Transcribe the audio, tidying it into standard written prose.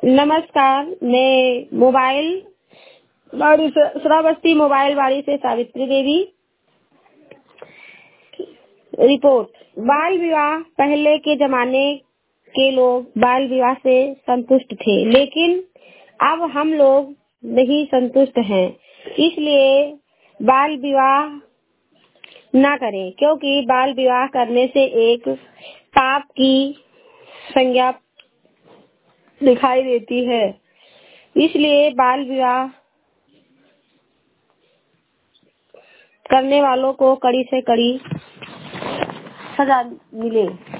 नमस्कार, मैं श्रावस्ती मोबाइल वाड़ी से सावित्री देवी। रिपोर्ट। बाल विवाह, पहले के जमाने के लोग बाल विवाह से संतुष्ट थे, लेकिन अब हम लोग नहीं संतुष्ट हैं। इसलिए बाल विवाह ना करें, क्योंकि बाल विवाह करने से एक पाप की संज्ञा दिखाई देती है। इसलिए बाल विवाह करने वालों को कड़ी से कड़ी सजा मिले।